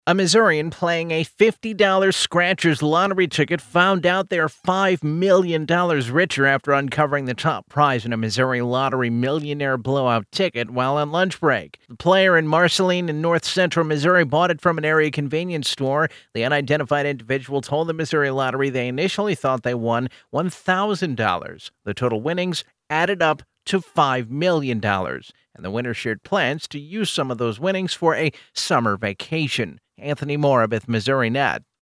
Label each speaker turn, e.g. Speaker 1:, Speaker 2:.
Speaker 1: A Missourian playing a $50 Scratchers lottery ticket found out they're $5 million richer after uncovering the top prize in a Missouri Lottery Millionaire Blowout ticket while on lunch break. The player in Marceline in north central Missouri bought it from an area convenience store. The unidentified individual told the Missouri Lottery they initially thought they won $1,000. The total winnings added up to $5 million, and the winner shared plans to use some of those winnings for a summer vacation. Anthony Morabith, Missouri Net.